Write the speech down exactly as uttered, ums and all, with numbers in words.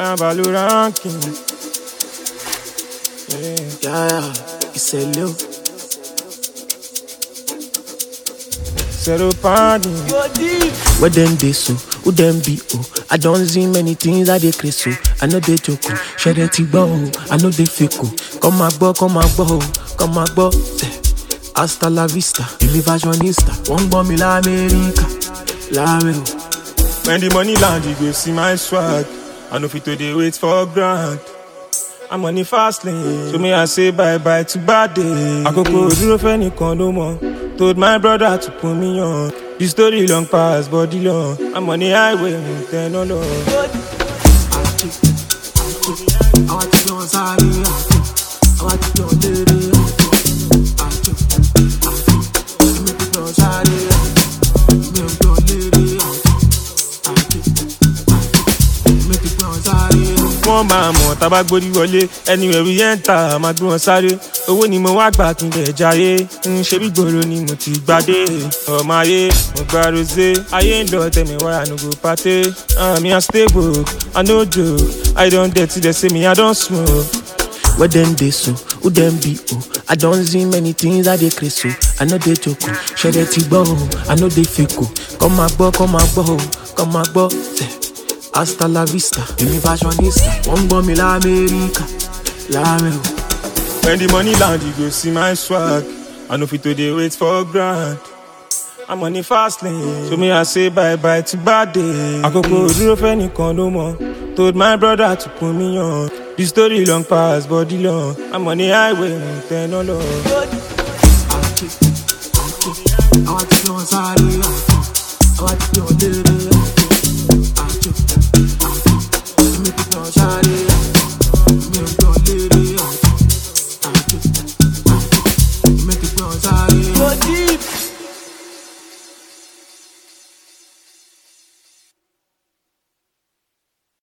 I'm Valorant King. Yeah, Yeah, yeah, it's a little. Zero party. Where them they so, who them be oh. I don't see many things that they crazy so. I know they joke, share it oh. I know they fake oh. Come my boy, come my boy, come my boy. Hasta la vista, Billy fashionista. One bomb in La America, La America. When the money land, you go see my swag. I know fit today wait for grand. I'm on the fast lane, so me I say bye bye to bad days. I go go zero for any no more. Told my brother to put me on. The story long past, body long. I'm on the highway, ten no no. I want to go on Saturday. I want to go on Saturday. I make it go on Saturday. Make it go on Saturday. Make it go on Saturday. One man more, tabak body wọlé. Anywhere we enter, ma gbé wọn sáré. Owó ni mo wá gbà kí n dẹ̀ jayé. Ń ṣe bí gbòòrò ni mo ti gbadé. Ọmọ ayé, mo gba rosé. Ayé ń lọ tell me why I no go party. Ah, me I stable, I no joke. I don dirty, they say me I don smoke. Where them they so, who them be oh. I don't see many things that they crazy so. I know they joke, share it oh. I know they fake oh. Come my boy, come my boy, come my boy. Hasta la vista, Billy fashionista. One bomb in La America, La America. When the money land, you go see my swag. I know fit today wait for grand. I'm on the fast lane, so me I say bye bye to bad days. I go go zero for any no more. Told my brother to put me on. The story long past, body long. I'm on the highway, ten no no. I want to go on Saturday. I want to go on Saturday.